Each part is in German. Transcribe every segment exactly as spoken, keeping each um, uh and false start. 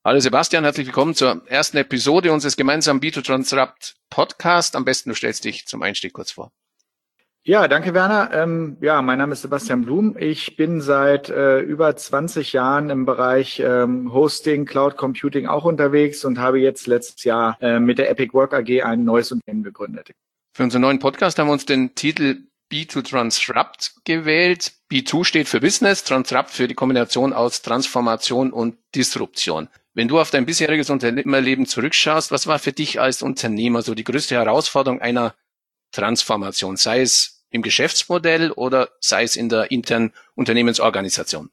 Hallo Sebastian, herzlich willkommen zur ersten Episode unseres gemeinsamen B zwei Transrupt Podcast. Am besten du stellst dich zum Einstieg kurz vor. Ja, danke Werner. Ähm, ja, mein Name ist Sebastian Blum. Ich bin seit äh, über zwanzig Jahren im Bereich ähm, Hosting, Cloud Computing auch unterwegs und habe jetzt letztes Jahr äh, mit der Epic Work A G ein neues Unternehmen gegründet. Für unseren neuen Podcast haben wir uns den Titel B zwei Transrupt gewählt. B zwei steht für Business, Transrupt für die Kombination aus Transformation und Disruption. Wenn du auf dein bisheriges Unternehmerleben zurückschaust, was war für dich als Unternehmer so die größte Herausforderung einer Transformation, sei es im Geschäftsmodell oder sei es in der internen Unternehmensorganisation?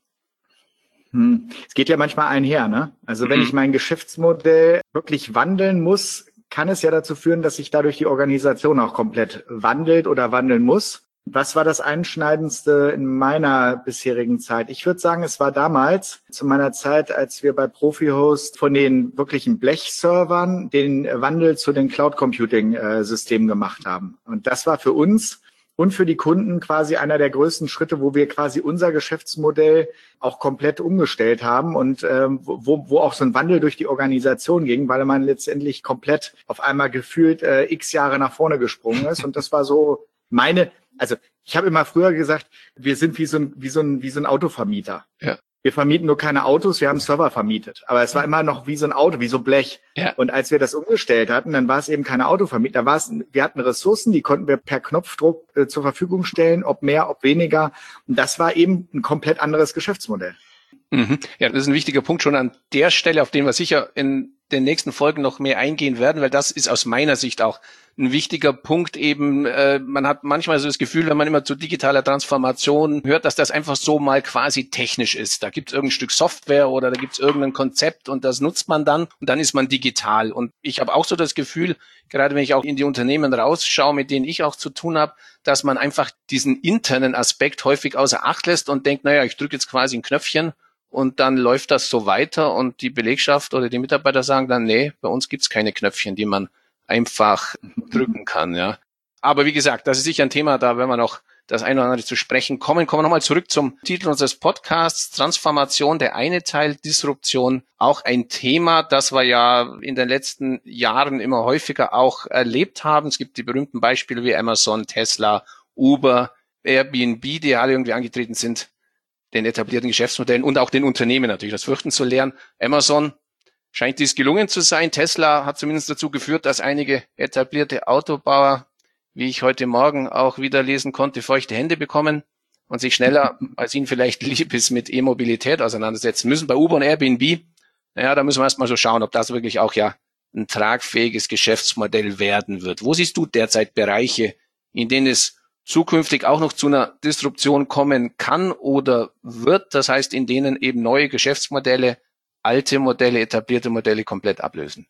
Hm. Es geht ja manchmal einher, ne? Also wenn Mhm. ich mein Geschäftsmodell wirklich wandeln muss, kann es ja dazu führen, dass sich dadurch die Organisation auch komplett wandelt oder wandeln muss. Was war das Einschneidendste in meiner bisherigen Zeit? Ich würde sagen, es war damals zu meiner Zeit, als wir bei Profi-Host von den wirklichen Blechservern den Wandel zu den Cloud-Computing-Systemen gemacht haben. Und das war für uns und für die Kunden quasi einer der größten Schritte, wo wir quasi unser Geschäftsmodell auch komplett umgestellt haben und ähm, wo, wo auch so ein Wandel durch die Organisation ging, weil man letztendlich komplett auf einmal gefühlt äh, x Jahre nach vorne gesprungen ist. Und das war so meine, also ich habe immer früher gesagt, wir sind wie so ein, wie so ein, wie so ein Autovermieter. Ja. Wir vermieten nur keine Autos, wir haben Server vermietet. Aber es war immer noch wie so ein Auto, wie so Blech. Ja. Und als wir das umgestellt hatten, dann war es eben keine Autovermietung. Da war es, wir hatten Ressourcen, die konnten wir per Knopfdruck äh, zur Verfügung stellen, ob mehr, ob weniger. Und das war eben ein komplett anderes Geschäftsmodell. Mhm. Ja, das ist ein wichtiger Punkt schon an der Stelle, auf den wir sicher in den nächsten Folgen noch mehr eingehen werden, weil das ist aus meiner Sicht auch ein wichtiger Punkt eben. Äh, man hat manchmal so das Gefühl, wenn man immer zu digitaler Transformation hört, dass das einfach so mal quasi technisch ist. Da gibt es irgendein Stück Software oder da gibt es irgendein Konzept und das nutzt man dann und dann ist man digital. Und ich habe auch so das Gefühl, gerade wenn ich auch in die Unternehmen rausschaue, mit denen ich auch zu tun habe, dass man einfach diesen internen Aspekt häufig außer Acht lässt und denkt, naja, ich drücke jetzt quasi ein Knöpfchen und dann läuft das so weiter und die Belegschaft oder die Mitarbeiter sagen dann, nee, bei uns gibt's keine Knöpfchen, die man einfach drücken kann, ja. Aber wie gesagt, das ist sicher ein Thema, da werden wir noch das eine oder andere zu sprechen kommen. Kommen wir nochmal zurück zum Titel unseres Podcasts, Transformation, der eine Teil, Disruption, auch ein Thema, das wir ja in den letzten Jahren immer häufiger auch erlebt haben. Es gibt die berühmten Beispiele wie Amazon, Tesla, Uber, Airbnb, die alle irgendwie angetreten sind, den etablierten Geschäftsmodellen und auch den Unternehmen natürlich das Fürchten zu lernen. Amazon scheint dies gelungen zu sein. Tesla hat zumindest dazu geführt, dass einige etablierte Autobauer, wie ich heute Morgen auch wieder lesen konnte, feuchte Hände bekommen und sich schneller, als ihnen vielleicht lieb ist, mit E-Mobilität auseinandersetzen müssen. Bei Uber und Airbnb, naja, da müssen wir erstmal so schauen, ob das wirklich auch ja ein tragfähiges Geschäftsmodell werden wird. Wo siehst du derzeit Bereiche, in denen es zukünftig auch noch zu einer Disruption kommen kann oder wird, das heißt, in denen eben neue Geschäftsmodelle, alte Modelle, etablierte Modelle komplett ablösen?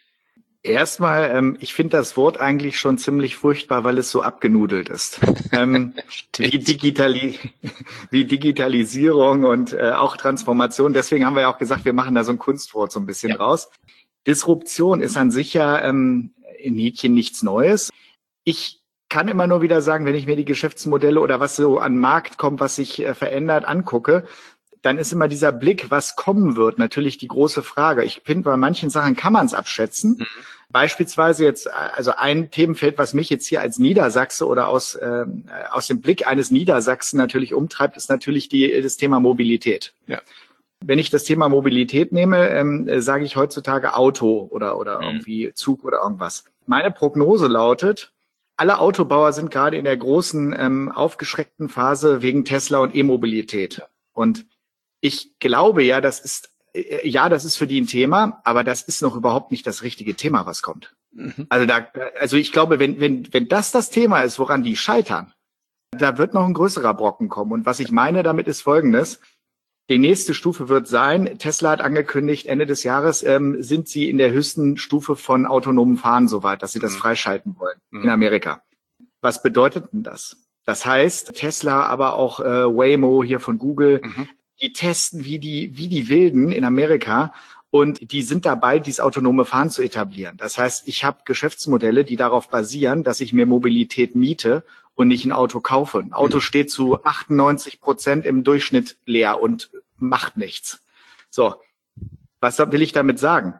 Erstmal, ähm, ich finde das Wort eigentlich schon ziemlich furchtbar, weil es so abgenudelt ist. ähm, wie, Digitali- wie Digitalisierung und äh, auch Transformation. Deswegen haben wir ja auch gesagt, wir machen da so ein Kunstwort so ein bisschen Ja. draus. Disruption ist an sich ja ähm, in Häkchen nichts Neues. Ich kann immer nur wieder sagen, wenn ich mir die Geschäftsmodelle oder was so an den Markt kommt, was sich äh, verändert, angucke, dann ist immer dieser Blick, was kommen wird, natürlich die große Frage. Ich finde, bei manchen Sachen kann man es abschätzen. Mhm. Beispielsweise jetzt, also ein Themenfeld, was mich jetzt hier als Niedersachse oder aus, äh, aus dem Blick eines Niedersachsen natürlich umtreibt, ist natürlich die, das Thema Mobilität. Ja. Wenn ich das Thema Mobilität nehme, ähm, äh, sage ich heutzutage Auto oder, oder Mhm. irgendwie Zug oder irgendwas. Meine Prognose lautet, alle Autobauer sind gerade in der großen ähm, aufgeschreckten Phase wegen Tesla und E-Mobilität. Und ich glaube ja, das ist äh, ja, das ist für die ein Thema, aber das ist noch überhaupt nicht das richtige Thema, was kommt. Mhm. Also da, also ich glaube, wenn wenn wenn das das Thema ist, woran die scheitern, da wird noch ein größerer Brocken kommen. Und was ich meine damit ist Folgendes: Die nächste Stufe wird sein, Tesla hat angekündigt, Ende des Jahres ähm, sind sie in der höchsten Stufe von autonomen Fahren soweit, dass sie das Mhm. freischalten wollen Mhm. in Amerika. Was bedeutet denn das? Das heißt, Tesla, aber auch äh, Waymo hier von Google, Mhm. die testen wie die, wie die Wilden in Amerika und die sind dabei, dieses autonome Fahren zu etablieren. Das heißt, ich habe Geschäftsmodelle, die darauf basieren, dass ich mir Mobilität miete und nicht ein Auto kaufe. Ein Auto steht zu achtundneunzig Prozent im Durchschnitt leer und macht nichts. So. Was will ich damit sagen?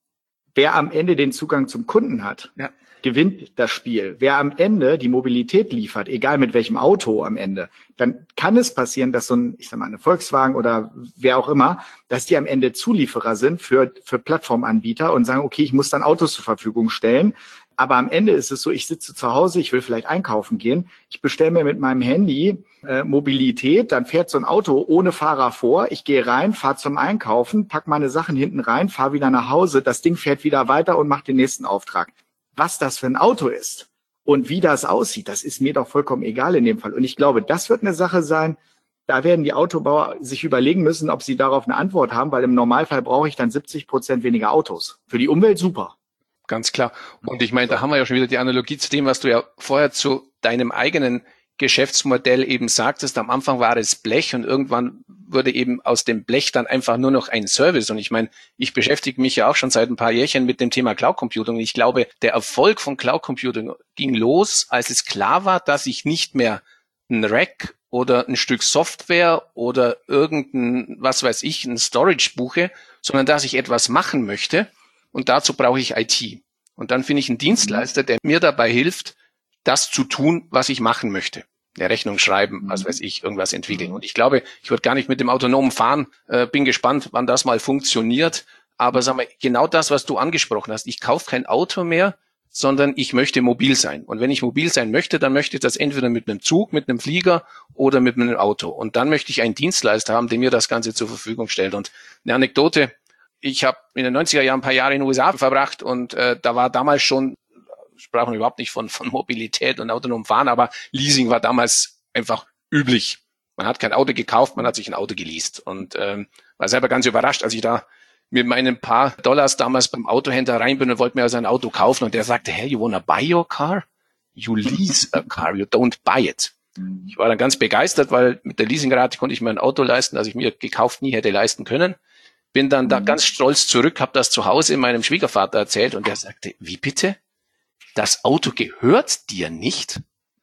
Wer am Ende den Zugang zum Kunden hat, ja, gewinnt das Spiel. Wer am Ende die Mobilität liefert, egal mit welchem Auto am Ende, dann kann es passieren, dass so ein, ich sag mal, eine Volkswagen oder wer auch immer, dass die am Ende Zulieferer sind für, für Plattformanbieter und sagen, okay, ich muss dann Autos zur Verfügung stellen. Aber am Ende ist es so, ich sitze zu Hause, ich will vielleicht einkaufen gehen, ich bestelle mir mit meinem Handy äh, Mobilität, dann fährt so ein Auto ohne Fahrer vor, ich gehe rein, fahre zum Einkaufen, pack meine Sachen hinten rein, fahre wieder nach Hause, das Ding fährt wieder weiter und macht den nächsten Auftrag. Was das für ein Auto ist und wie das aussieht, das ist mir doch vollkommen egal in dem Fall. Und ich glaube, das wird eine Sache sein, da werden die Autobauer sich überlegen müssen, ob sie darauf eine Antwort haben, weil im Normalfall brauche ich dann siebzig Prozent weniger Autos. Für die Umwelt super. Ganz klar. Und ich meine, da haben wir ja schon wieder die Analogie zu dem, was du ja vorher zu deinem eigenen Geschäftsmodell eben sagtest. Am Anfang war es Blech und irgendwann wurde eben aus dem Blech dann einfach nur noch ein Service. Und ich meine, ich beschäftige mich ja auch schon seit ein paar Jährchen mit dem Thema Cloud Computing. Und ich glaube, der Erfolg von Cloud Computing ging los, als es klar war, dass ich nicht mehr ein Rack oder ein Stück Software oder irgendein, was weiß ich, ein Storage buche, sondern dass ich etwas machen möchte. Und dazu brauche ich I T. Und dann finde ich einen Dienstleister, der mir dabei hilft, das zu tun, was ich machen möchte. Eine Rechnung schreiben, was weiß ich, irgendwas entwickeln. Und ich glaube, ich würde gar nicht mit dem autonomen Fahren, äh, bin gespannt, wann das mal funktioniert. Aber sag mal, genau das, was du angesprochen hast. Ich kaufe kein Auto mehr, sondern ich möchte mobil sein. Und wenn ich mobil sein möchte, dann möchte ich das entweder mit einem Zug, mit einem Flieger oder mit einem Auto. Und dann möchte ich einen Dienstleister haben, der mir das Ganze zur Verfügung stellt. Und eine Anekdote: Ich habe in den neunziger Jahren ein paar Jahre in den U S A verbracht und äh, da war damals schon, sprachen wir überhaupt nicht von, von Mobilität und autonomem Fahren, aber Leasing war damals einfach üblich. Man hat kein Auto gekauft, man hat sich ein Auto geleast und ähm, war selber ganz überrascht, als ich da mit meinen paar Dollars damals beim Autohändler rein bin und wollte mir also ein Auto kaufen und der sagte, hey, you wanna buy your car? You lease a car, you don't buy it. Ich war dann ganz begeistert, weil mit der Leasingrate konnte ich mir ein Auto leisten, das ich mir gekauft nie hätte leisten können. Bin dann da ganz stolz zurück, habe das zu Hause meinem Schwiegervater erzählt und der sagte, wie bitte? Das Auto gehört dir nicht?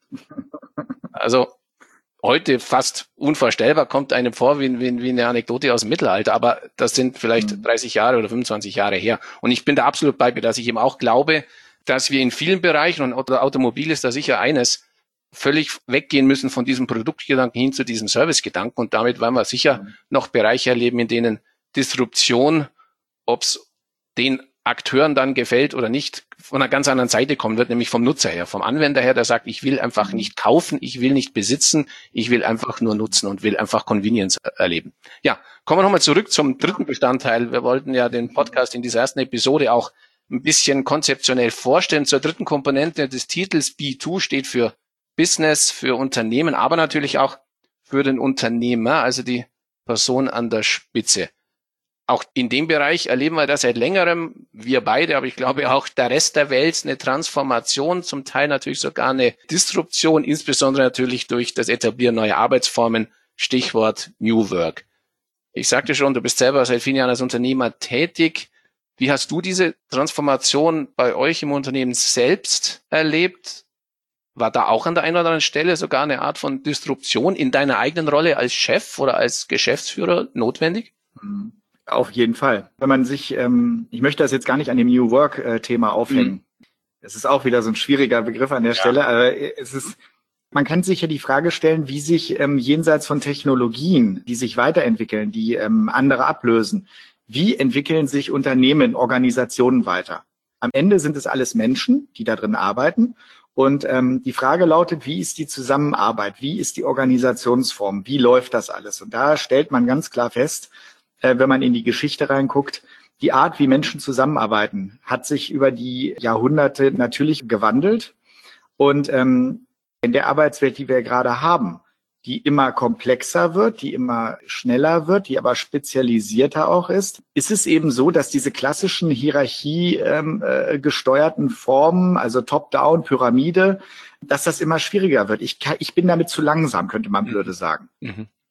Also heute fast unvorstellbar, kommt einem vor wie, wie, wie eine Anekdote aus dem Mittelalter, aber das sind vielleicht mhm. dreißig Jahre oder fünfundzwanzig Jahre her. Und ich bin da absolut bei mir, dass ich eben auch glaube, dass wir in vielen Bereichen, und Automobil ist da sicher eines, völlig weggehen müssen von diesem Produktgedanken hin zu diesem Servicegedanken. Und damit werden wir sicher mhm. noch Bereiche erleben, in denen Disruption, ob es den Akteuren dann gefällt oder nicht, von einer ganz anderen Seite kommen wird, nämlich vom Nutzer her, vom Anwender her, der sagt, ich will einfach nicht kaufen, ich will nicht besitzen, ich will einfach nur nutzen und will einfach Convenience erleben. Ja, kommen wir nochmal zurück zum dritten Bestandteil. Wir wollten ja den Podcast in dieser ersten Episode auch ein bisschen konzeptionell vorstellen. Zur dritten Komponente des Titels B zwei steht für Business, für Unternehmen, aber natürlich auch für den Unternehmer, also die Person an der Spitze. Auch in dem Bereich erleben wir das seit längerem, wir beide, aber ich glaube auch der Rest der Welt, eine Transformation, zum Teil natürlich sogar eine Disruption, insbesondere natürlich durch das Etablieren neuer Arbeitsformen, Stichwort New Work. Ich sagte schon, du bist selber seit vielen Jahren als Unternehmer tätig. Wie hast du diese Transformation bei euch im Unternehmen selbst erlebt? War da auch an der einen oder anderen Stelle sogar eine Art von Disruption in deiner eigenen Rolle als Chef oder als Geschäftsführer notwendig? Mhm. Auf jeden Fall. Wenn man sich, ähm, ich möchte das jetzt gar nicht an dem New Work-Thema aufhängen. Es mhm. ist auch wieder so ein schwieriger Begriff an der ja. Stelle, aber es ist, man kann sich ja die Frage stellen, wie sich ähm, jenseits von Technologien, die sich weiterentwickeln, die ähm, andere ablösen, wie entwickeln sich Unternehmen, Organisationen weiter? Am Ende sind es alles Menschen, die da drin arbeiten. Und ähm, die Frage lautet, wie ist die Zusammenarbeit? Wie ist die Organisationsform? Wie läuft das alles? Und da stellt man ganz klar fest, wenn man in die Geschichte reinguckt, die Art, wie Menschen zusammenarbeiten, hat sich über die Jahrhunderte natürlich gewandelt. Und ähm, in der Arbeitswelt, die wir gerade haben, die immer komplexer wird, die immer schneller wird, die aber spezialisierter auch ist, ist es eben so, dass diese klassischen Hierarchie ähm, äh, gesteuerten Formen, also Top-Down, Pyramide, dass das immer schwieriger wird. Ich, kann, ich bin damit zu langsam, könnte man blöde sagen. Mhm.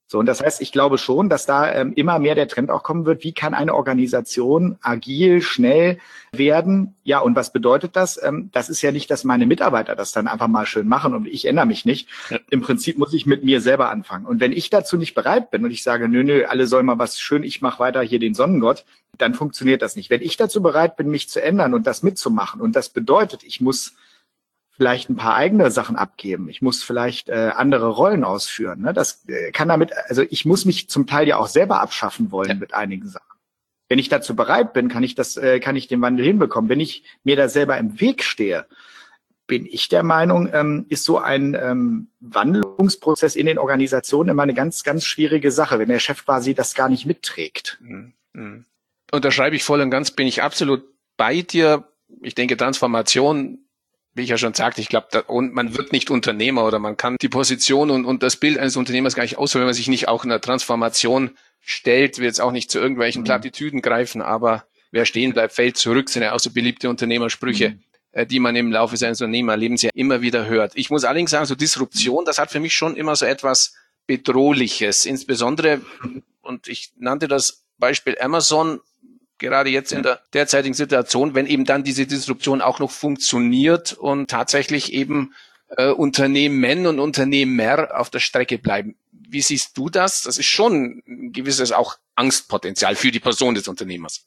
So, und das heißt, ich glaube schon, dass da ähm, immer mehr der Trend auch kommen wird, wie kann eine Organisation agil, schnell werden? Ja, und was bedeutet das? Ähm, das ist ja nicht, dass meine Mitarbeiter das dann einfach mal schön machen und ich ändere mich nicht. Ja. Im Prinzip muss ich mit mir selber anfangen. Und wenn ich dazu nicht bereit bin und ich sage, nö, nö, alle sollen mal was schön, ich mache weiter hier den Sonnengott, dann funktioniert das nicht. Wenn ich dazu bereit bin, mich zu ändern und das mitzumachen, und das bedeutet, ich muss vielleicht ein paar eigene Sachen abgeben. Ich muss vielleicht äh, andere Rollen ausführen. Ne? Das äh, kann damit, also ich muss mich zum Teil ja auch selber abschaffen wollen, ja, mit einigen Sachen. Wenn ich dazu bereit bin, kann ich das, äh, kann ich den Wandel hinbekommen. Wenn ich mir da selber im Weg stehe, bin ich der Meinung, ähm, ist so ein ähm, Wandlungsprozess in den Organisationen immer eine ganz, ganz schwierige Sache, wenn der Chef quasi das gar nicht mitträgt. Mhm. Unterschreibe ich voll und ganz, bin ich absolut bei dir. Ich denke, Transformation, wie ich ja schon sagte, ich glaube, und man wird nicht Unternehmer oder man kann die Position und, und das Bild eines Unternehmers gar nicht auswählen, wenn man sich nicht auch in der Transformation stellt, will jetzt auch nicht zu irgendwelchen mhm. Plattitüden greifen, aber wer stehen bleibt, fällt zurück, sind ja auch so beliebte Unternehmersprüche, mhm. äh, die man im Laufe seines Unternehmerlebens ja immer wieder hört. Ich muss allerdings sagen, so Disruption, das hat für mich schon immer so etwas Bedrohliches, insbesondere, und ich nannte das Beispiel Amazon, gerade jetzt in der derzeitigen Situation, wenn eben dann diese Disruption auch noch funktioniert und tatsächlich eben äh, Unternehmen und Unternehmer auf der Strecke bleiben. Wie siehst du das? Das ist schon ein gewisses auch Angstpotenzial für die Person des Unternehmers.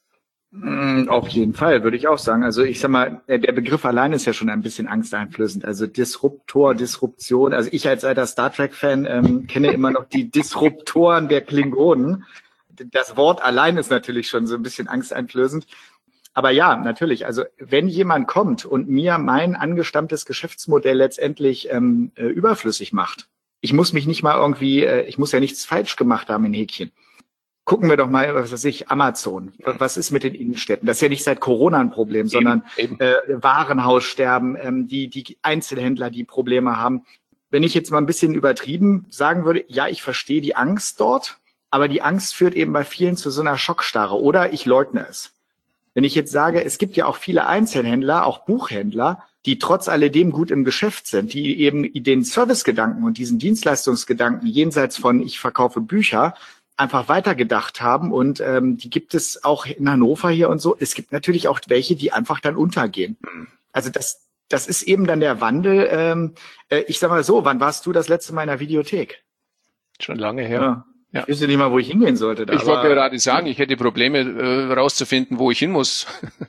Auf jeden Fall, würde ich auch sagen. Also ich sag mal, der Begriff allein ist ja schon ein bisschen angsteinflößend. Also Disruptor, Disruption. Also ich als alter Star Trek-Fan ähm, kenne immer noch die Disruptoren der Klingonen. Das Wort allein ist natürlich schon so ein bisschen angsteinflößend. Aber ja, natürlich. Also wenn jemand kommt und mir mein angestammtes Geschäftsmodell letztendlich ähm, äh, überflüssig macht, ich muss mich nicht mal irgendwie, äh, ich muss ja nichts falsch gemacht haben in Häkchen. Gucken wir doch mal, was weiß ich, Amazon. Was ist mit den Innenstädten? Das ist ja nicht seit Corona ein Problem, eben, sondern eben. Äh, Warenhaussterben, ähm, die, die Einzelhändler, die Probleme haben. Wenn ich jetzt mal ein bisschen übertrieben sagen würde, ja, ich verstehe die Angst dort, aber die Angst führt eben bei vielen zu so einer Schockstarre oder ich leugne es. Wenn ich jetzt sage, es gibt ja auch viele Einzelhändler, auch Buchhändler, die trotz alledem gut im Geschäft sind, die eben den Servicegedanken und diesen Dienstleistungsgedanken jenseits von ich verkaufe Bücher einfach weitergedacht haben und ähm, die gibt es auch in Hannover hier und so. Es gibt natürlich auch welche, die einfach dann untergehen. Also das, das ist eben dann der Wandel. Ähm, äh, ich sag mal so, wann warst du das letzte Mal in der Videothek? Schon lange her. Ja. Ja. Ich wüsste nicht mal, wo ich hingehen sollte. Da, ich wollte gerade sagen, ich hätte Probleme äh, rauszufinden, wo ich hin muss.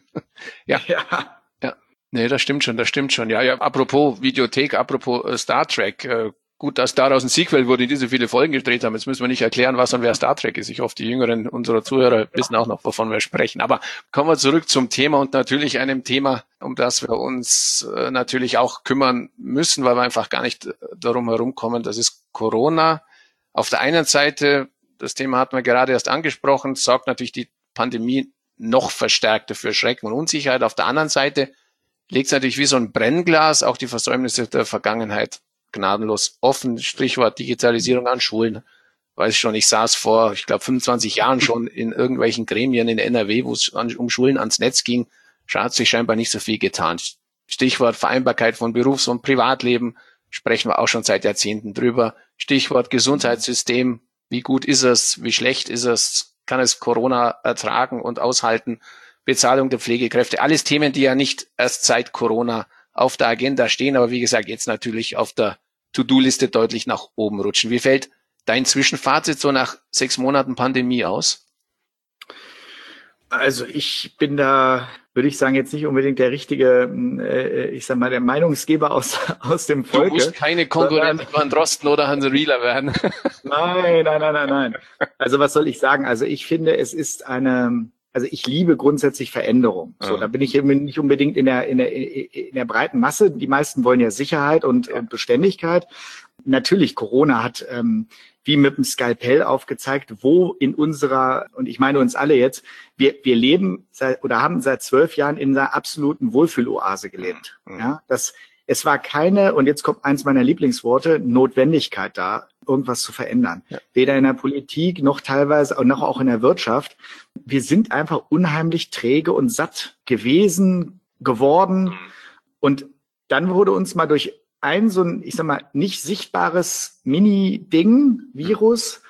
ja. ja. Ja. Nee, das stimmt schon, das stimmt schon. Ja, ja. Apropos Videothek, apropos äh, Star Trek. Äh, gut, dass daraus ein Sequel wurde, die so viele Folgen gedreht haben. Jetzt müssen wir nicht erklären, was und wer Star Trek ist. Ich hoffe, die Jüngeren unserer Zuhörer wissen auch noch, wovon wir sprechen. Aber kommen wir zurück zum Thema und natürlich einem Thema, um das wir uns äh, natürlich auch kümmern müssen, weil wir einfach gar nicht darum herumkommen. Das ist Corona. Auf der einen Seite, das Thema hatten wir gerade erst angesprochen, sorgt natürlich die Pandemie noch verstärkt dafür Schrecken und Unsicherheit. Auf der anderen Seite legt es natürlich wie so ein Brennglas auch die Versäumnisse der Vergangenheit gnadenlos offen. Stichwort Digitalisierung an Schulen. Weiß ich schon, ich saß vor, ich glaube, fünfundzwanzig Jahren schon in irgendwelchen Gremien in N R W, wo es um Schulen ans Netz ging. Da hat sich scheinbar nicht so viel getan. Stichwort Vereinbarkeit von Berufs- und Privatleben. Sprechen wir auch schon seit Jahrzehnten drüber. Stichwort Gesundheitssystem. Wie gut ist es? Wie schlecht ist es? Kann es Corona ertragen und aushalten? Bezahlung der Pflegekräfte. Alles Themen, die ja nicht erst seit Corona auf der Agenda stehen, aber wie gesagt, jetzt natürlich auf der To-Do-Liste deutlich nach oben rutschen. Wie fällt dein Zwischenfazit so nach sechs Monaten Pandemie aus? Also ich bin da, würde ich sagen, jetzt nicht unbedingt der richtige, äh, ich sag mal, der Meinungsgeber aus aus dem Volke. Du musst keine Konkurrenz von Drosten oder Hans Rieler werden. Nein, nein, nein, nein, nein. Also was soll ich sagen? Also ich finde, es ist eine, also ich liebe grundsätzlich Veränderung. So, ja. Da bin ich eben nicht unbedingt in der in der in der breiten Masse. Die meisten wollen ja Sicherheit und, ja. und Beständigkeit. Natürlich, Corona hat ähm, wie mit dem Skalpell aufgezeigt, wo in unserer, und ich meine uns alle jetzt, wir wir leben seit oder haben seit zwölf Jahren in einer absoluten Wohlfühloase gelebt. Mhm. Ja, das es war keine, und jetzt kommt eins meiner Lieblingsworte, Notwendigkeit da, irgendwas zu verändern. Ja. Weder in der Politik noch teilweise, noch auch in der Wirtschaft. Wir sind einfach unheimlich träge und satt gewesen, geworden. Mhm. Und dann wurde uns mal durch ein so ein, ich sag mal, nicht sichtbares Mini-Ding, Virus,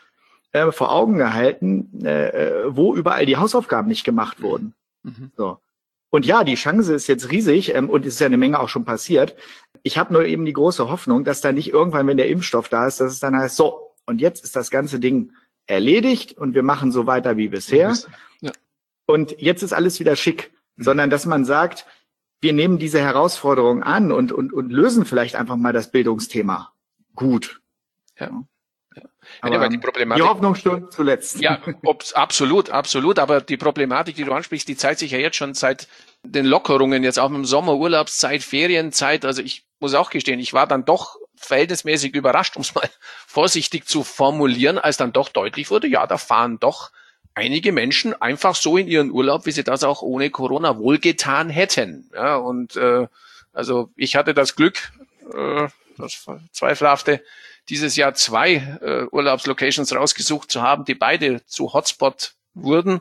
äh, vor Augen gehalten, äh, wo überall die Hausaufgaben nicht gemacht wurden. Mhm. So. Und ja, die Chance ist jetzt riesig ähm, und es ist ja eine Menge auch schon passiert. Ich habe nur eben die große Hoffnung, dass da nicht irgendwann, wenn der Impfstoff da ist, dass es dann heißt, so, und jetzt ist das ganze Ding erledigt und wir machen so weiter wie bisher. Ja. Und jetzt ist alles wieder schick, mhm. sondern dass man sagt, wir nehmen diese Herausforderung an und, und, und lösen vielleicht einfach mal das Bildungsthema gut. Ja. Aber ja, die, Problematik, die Hoffnung stirbt zuletzt. Ja, ob's, absolut, absolut. Aber die Problematik, die du ansprichst, die zeigt sich ja jetzt schon seit den Lockerungen, jetzt auch im Sommer, Urlaubszeit, Ferienzeit. Also ich muss auch gestehen, ich war dann doch verhältnismäßig überrascht, um es mal vorsichtig zu formulieren, als dann doch deutlich wurde, ja, da fahren doch einige Menschen einfach so in ihren Urlaub, wie sie das auch ohne Corona wohlgetan hätten. Ja, und äh, also ich hatte das Glück, äh, das zweifelhafte, dieses Jahr zwei äh, Urlaubslocations rausgesucht zu haben, die beide zu Hotspot wurden.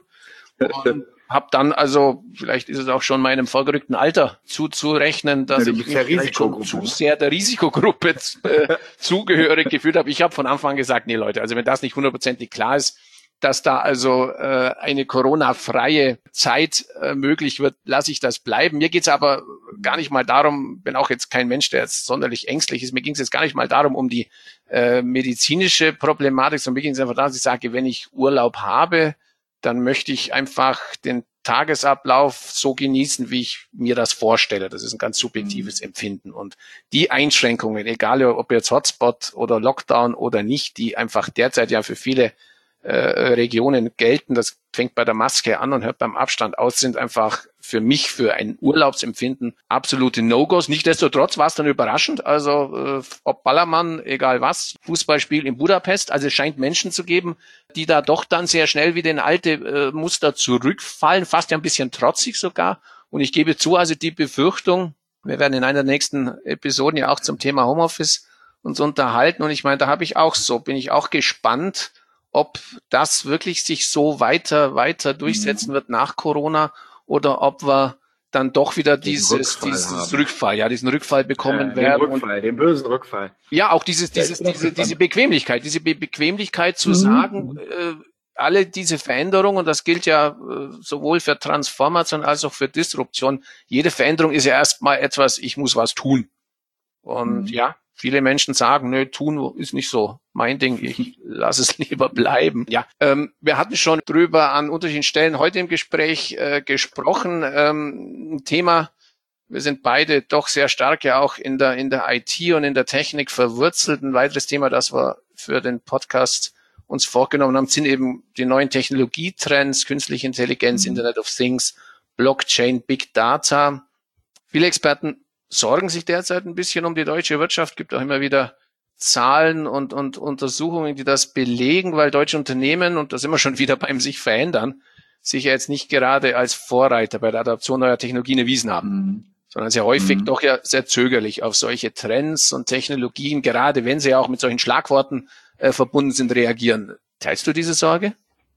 Und habe dann also, vielleicht ist es auch schon meinem vorgerückten Alter zuzurechnen, dass ja, ich mich vielleicht schon zu sehr der Risikogruppe äh, zugehörig gefühlt habe. Ich habe von Anfang an gesagt, nee Leute, also wenn das nicht hundertprozentig klar ist, dass da also äh, eine Corona-freie Zeit äh, möglich wird, lasse ich das bleiben. Mir geht's aber gar nicht mal darum, bin auch jetzt kein Mensch, der jetzt sonderlich ängstlich ist, mir ging es jetzt gar nicht mal darum, um die äh, medizinische Problematik, sondern mir ging es einfach darum, dass ich sage, wenn ich Urlaub habe, dann möchte ich einfach den Tagesablauf so genießen, wie ich mir das vorstelle. Das ist ein ganz subjektives Empfinden. Und die Einschränkungen, egal ob jetzt Hotspot oder Lockdown oder nicht, die einfach derzeit ja für viele Äh, Regionen gelten, das fängt bei der Maske an und hört beim Abstand aus, sind einfach für mich, für ein Urlaubsempfinden absolute No-Gos. Nichtsdestotrotz war es dann überraschend, also äh, ob Ballermann, egal was, Fußballspiel in Budapest, also es scheint Menschen zu geben, die da doch dann sehr schnell wieder in alte äh, Muster zurückfallen, fast ja ein bisschen trotzig sogar. Und ich gebe zu, also die Befürchtung, wir werden in einer der nächsten Episoden ja auch zum Thema Homeoffice uns unterhalten und ich meine, da habe ich auch so, bin ich auch gespannt, ob das wirklich sich so weiter, weiter durchsetzen wird nach Corona oder ob wir dann doch wieder dieses, dieses Rückfall, ja, diesen Rückfall bekommen ja, werden. Den Rückfall, den bösen Rückfall. Ja, auch dieses, dieses, diese, diese Bequemlichkeit, diese Be- Bequemlichkeit zu mhm. sagen, äh, alle diese Veränderungen, und das gilt ja äh, sowohl für Transformation als auch für Disruption, jede Veränderung ist ja erstmal etwas, ich muss was tun. Und mhm. ja, viele Menschen sagen, nö, tun ist nicht so mein Ding, ich lasse es lieber bleiben. Ja, ähm, wir hatten schon drüber an unterschiedlichen Stellen heute im Gespräch äh, gesprochen. Ähm, ein Thema, wir sind beide doch sehr stark ja auch in der in der I T und in der Technik verwurzelt. Ein weiteres Thema, das wir für den Podcast uns vorgenommen haben, sind eben die neuen Technologietrends, künstliche Intelligenz, mhm. Internet of Things, Blockchain, Big Data. Viele Experten sorgen sich derzeit ein bisschen um die deutsche Wirtschaft, gibt auch immer wieder Zahlen und, und Untersuchungen, die das belegen, weil deutsche Unternehmen, und da sind wir schon wieder beim sich verändern, sich ja jetzt nicht gerade als Vorreiter bei der Adaption neuer Technologien erwiesen haben, mhm. sondern sehr häufig mhm. doch ja sehr zögerlich auf solche Trends und Technologien, gerade wenn sie ja auch mit solchen Schlagworten äh, verbunden sind, reagieren. Teilst du diese Sorge?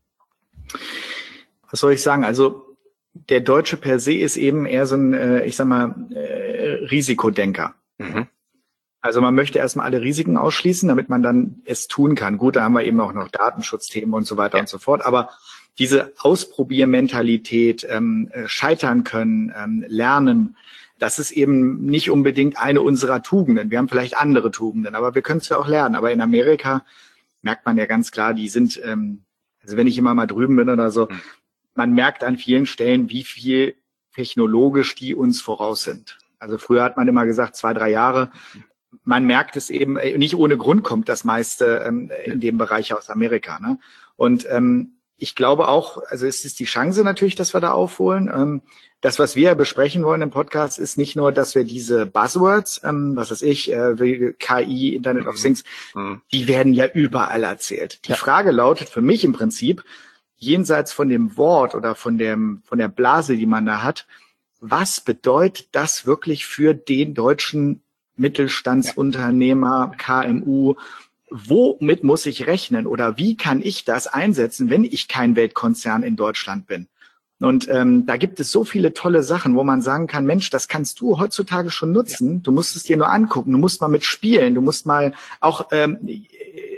Was soll ich sagen? Also der Deutsche per se ist eben eher so ein, äh, ich sag mal, äh, Risikodenker. Mhm. Also man möchte erstmal alle Risiken ausschließen, damit man dann es tun kann. Gut, da haben wir eben auch noch Datenschutzthemen und so weiter ja. und so fort. Aber diese Ausprobiermentalität, ähm, scheitern können, ähm, lernen, das ist eben nicht unbedingt eine unserer Tugenden. Wir haben vielleicht andere Tugenden, aber wir können es ja auch lernen. Aber in Amerika merkt man ja ganz klar, die sind, ähm, also wenn ich immer mal drüben bin oder so, mhm. man merkt an vielen Stellen, wie viel technologisch die uns voraus sind. Also früher hat man immer gesagt, zwei, drei Jahre. Man merkt es eben, nicht ohne Grund kommt das meiste ähm, in dem Bereich aus Amerika. Ne? Und ähm, ich glaube auch, also es ist die Chance natürlich, dass wir da aufholen. Ähm, das, was wir besprechen wollen im Podcast, ist nicht nur, dass wir diese Buzzwords, ähm, was weiß ich, äh, wie K I, Internet of Things, mhm. die werden ja überall erzählt. Die ja. Frage lautet für mich im Prinzip, jenseits von dem Wort oder von dem, von der Blase, die man da hat, was bedeutet das wirklich für den deutschen Mittelstandsunternehmer, K M U? Womit muss ich rechnen oder wie kann ich das einsetzen, wenn ich kein Weltkonzern in Deutschland bin? Und ähm, da gibt es so viele tolle Sachen, wo man sagen kann, Mensch, das kannst du heutzutage schon nutzen. Du musst es dir nur angucken, du musst mal mitspielen, du musst mal auch ähm,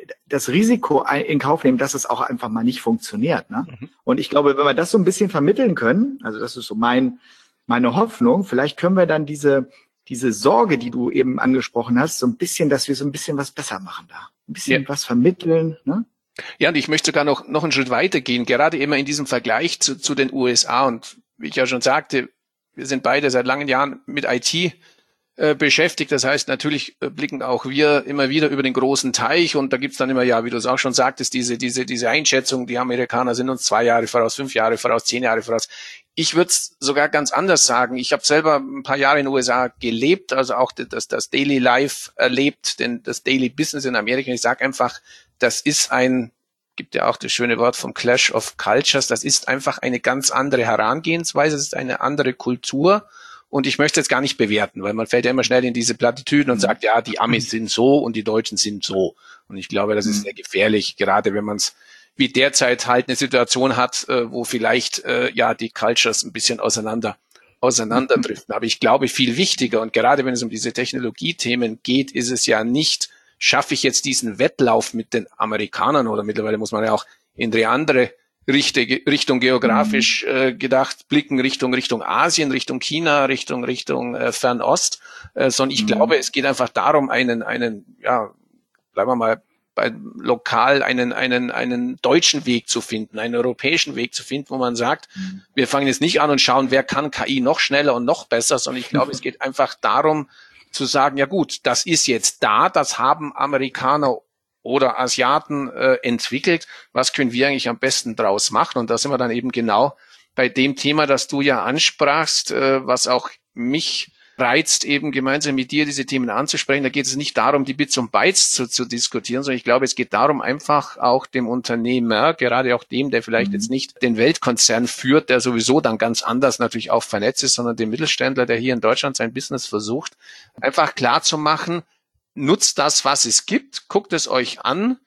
das Risiko in Kauf nehmen, dass es auch einfach mal nicht funktioniert. Ne? Mhm. Und ich glaube, wenn wir das so ein bisschen vermitteln können, also das ist so mein meine Hoffnung, vielleicht können wir dann diese diese Sorge, die du eben angesprochen hast, so ein bisschen, dass wir so ein bisschen was besser machen da. Ein bisschen ja. was vermitteln. Ne? Ja, und ich möchte sogar noch noch einen Schritt weiter gehen, gerade immer in diesem Vergleich zu, zu den U S A. Und wie ich ja schon sagte, wir sind beide seit langen Jahren mit I T äh, beschäftigt. Das heißt, natürlich äh, blicken auch wir immer wieder über den großen Teich. Und da gibt's dann immer, ja, wie du es auch schon sagtest, diese diese diese Einschätzung, die Amerikaner sind uns zwei Jahre voraus, fünf Jahre voraus, zehn Jahre voraus. Ich würde es sogar ganz anders sagen. Ich habe selber ein paar Jahre in den U S A gelebt, also auch das, das Daily Life erlebt, denn das Daily Business in Amerika. Ich sage einfach, das ist ein, gibt ja auch das schöne Wort vom Clash of Cultures, das ist einfach eine ganz andere Herangehensweise, es ist eine andere Kultur. Und ich möchte jetzt gar nicht bewerten, weil man fällt ja immer schnell in diese Plattitüden und sagt, ja, die Amis sind so und die Deutschen sind so. Und ich glaube, das ist sehr gefährlich, gerade wenn man es wie derzeit halt eine Situation hat, äh, wo vielleicht äh, ja die Cultures ein bisschen auseinander auseinanderdriften. Aber ich glaube, viel wichtiger und gerade wenn es um diese Technologiethemen geht, ist es ja nicht, schaffe ich jetzt diesen Wettlauf mit den Amerikanern oder mittlerweile muss man ja auch in die andere Richtung geografisch äh, gedacht blicken, Richtung Richtung Asien, Richtung China, Richtung Richtung äh, Fernost, äh, sondern ich mhm. glaube, es geht einfach darum, einen einen ja, bleiben wir mal bei lokal einen einen einen deutschen Weg zu finden, einen europäischen Weg zu finden, wo man sagt, mhm. wir fangen jetzt nicht an und schauen, wer kann K I noch schneller und noch besser, sondern ich glaube, es geht einfach darum zu sagen, ja gut, das ist jetzt da, das haben Amerikaner oder Asiaten äh, entwickelt, was können wir eigentlich am besten draus machen? Und da sind wir dann eben genau bei dem Thema, das du ja ansprachst, äh, was auch mich reizt, eben gemeinsam mit dir diese Themen anzusprechen. Da geht es nicht darum, die Bits und Bytes zu, zu diskutieren, sondern ich glaube, es geht darum, einfach auch dem Unternehmer, gerade auch dem, der vielleicht mhm. jetzt nicht den Weltkonzern führt, der sowieso dann ganz anders natürlich auch vernetzt ist, sondern dem Mittelständler, der hier in Deutschland sein Business versucht, einfach klar zu machen, nutzt das, was es gibt, guckt es euch an,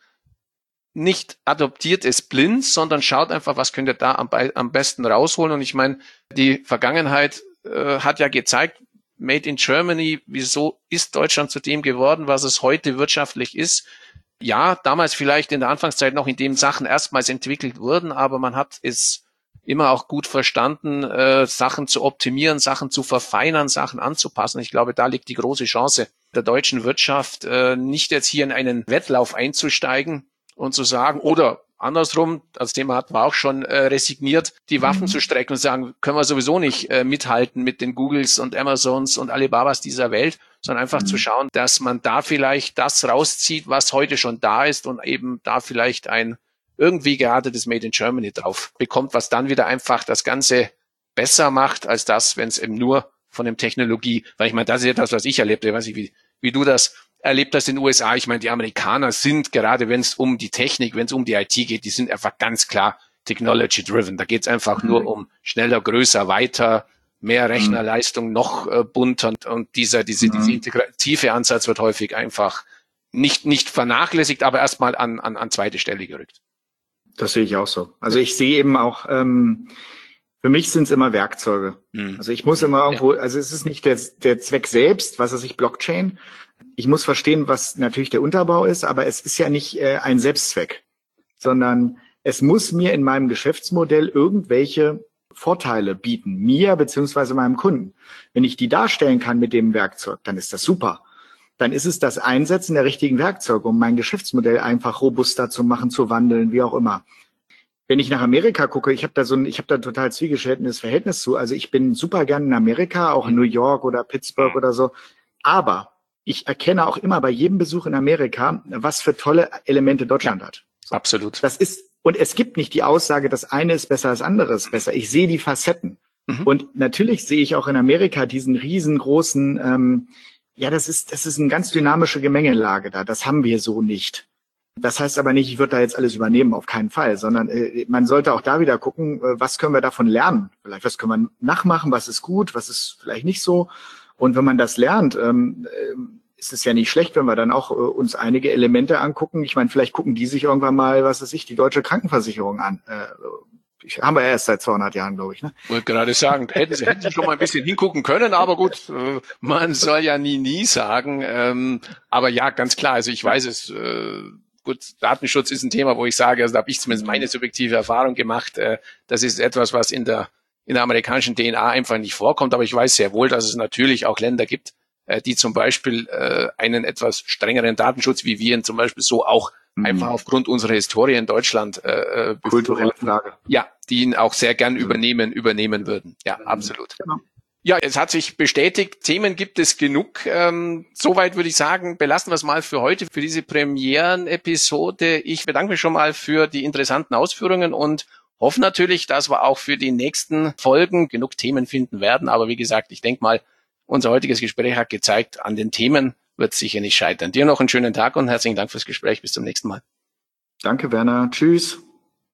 nicht adoptiert es blind, sondern schaut einfach, was könnt ihr da am, am besten rausholen. Und ich meine, die Vergangenheit äh, hat ja gezeigt, Made in Germany, wieso ist Deutschland zu dem geworden, was es heute wirtschaftlich ist? Ja, damals vielleicht in der Anfangszeit noch, in dem Sachen erstmals entwickelt wurden, aber man hat es immer auch gut verstanden, äh, Sachen zu optimieren, Sachen zu verfeinern, Sachen anzupassen. Ich glaube, da liegt die große Chance der deutschen Wirtschaft, äh, nicht jetzt hier in einen Wettlauf einzusteigen und zu sagen, oder andersrum, das Thema hatten wir auch schon äh, resigniert, die Waffen mhm. zu strecken und sagen, können wir sowieso nicht äh, mithalten mit den Googles und Amazons und Alibabas dieser Welt, sondern einfach mhm. zu schauen, dass man da vielleicht das rauszieht, was heute schon da ist und eben da vielleicht ein irgendwie geartetes Made in Germany drauf bekommt, was dann wieder einfach das Ganze besser macht, als das, wenn es eben nur von dem Technologie, weil ich meine, das ist ja das, was ich erlebt habe, ich weiß nicht, wie, wie du das erlebt hast in den U S A. Ich meine, die Amerikaner sind, gerade wenn es um die Technik, wenn es um die I T geht, die sind einfach ganz klar technology-driven. Da geht es einfach mhm. nur um schneller, größer, weiter, mehr Rechnerleistung, noch äh, bunter. Und, und dieser, diese, mhm. diese integrative Ansatz wird häufig einfach nicht, nicht vernachlässigt, aber erstmal an, an, an zweite Stelle gerückt. Das sehe ich auch so. Also ich sehe eben auch, ähm, für mich sind es immer Werkzeuge. Mhm. Also ich muss immer irgendwo, ja. also es ist nicht der, der Zweck selbst, was weiß ich, Blockchain. Ich muss verstehen, was natürlich der Unterbau ist, aber es ist ja nicht äh, ein Selbstzweck, sondern es muss mir in meinem Geschäftsmodell irgendwelche Vorteile bieten, mir beziehungsweise meinem Kunden. Wenn ich die darstellen kann mit dem Werkzeug, dann ist das super. Dann ist es das Einsetzen der richtigen Werkzeuge, um mein Geschäftsmodell einfach robuster zu machen, zu wandeln, wie auch immer. Wenn ich nach Amerika gucke, ich habe da so ein, ich habe da ein total zwiegespaltenes Verhältnis zu. Also ich bin super gern in Amerika, auch in New York oder Pittsburgh oder so. Aber ich erkenne auch immer bei jedem Besuch in Amerika, was für tolle Elemente Deutschland ja, hat. So. Absolut. Das ist, und es gibt nicht die Aussage, das eine ist besser, das andere ist besser. Ich sehe die Facetten. Mhm. Und natürlich sehe ich auch in Amerika diesen riesengroßen, ähm, ja, das ist, das ist eine ganz dynamische Gemengelage da. Das haben wir so nicht. Das heißt aber nicht, ich würde da jetzt alles übernehmen, auf keinen Fall, sondern äh, man sollte auch da wieder gucken, äh, was können wir davon lernen? Vielleicht, was können wir nachmachen, was ist gut, was ist vielleicht nicht so. Und wenn man das lernt, ähm, äh, ist es ja nicht schlecht, wenn wir dann auch äh, uns einige Elemente angucken. Ich meine, vielleicht gucken die sich irgendwann mal, was weiß ich, die deutsche Krankenversicherung an. Äh, ich, haben wir erst seit zweihundert Jahren, glaube ich. Ne? Ich wollte gerade sagen, hätten sie, hätten sie schon mal ein bisschen hingucken können, aber gut, äh, man soll ja nie, nie sagen. Ähm, aber ja, ganz klar, also ich weiß es, äh, gut, Datenschutz ist ein Thema, wo ich sage, also da habe ich zumindest meine subjektive Erfahrung gemacht. Äh, das ist etwas, was in der in der amerikanischen D N A einfach nicht vorkommt. Aber ich weiß sehr wohl, dass es natürlich auch Länder gibt, äh, die zum Beispiel äh, einen etwas strengeren Datenschutz, wie wir ihn zum Beispiel so auch mhm. einfach aufgrund unserer Historie in Deutschland äh, kulturelle Frage. Ja, die ihn auch sehr gern übernehmen übernehmen würden. Ja, mhm. absolut. Genau. Ja, es hat sich bestätigt, Themen gibt es genug. Ähm, soweit würde ich sagen, belassen wir es mal für heute, für diese Premieren-Episode. Ich bedanke mich schon mal für die interessanten Ausführungen und hoffe natürlich, dass wir auch für die nächsten Folgen genug Themen finden werden. Aber wie gesagt, ich denke mal, unser heutiges Gespräch hat gezeigt, an den Themen wird es sicher nicht scheitern. Dir noch einen schönen Tag und herzlichen Dank fürs Gespräch. Bis zum nächsten Mal. Danke, Werner. Tschüss.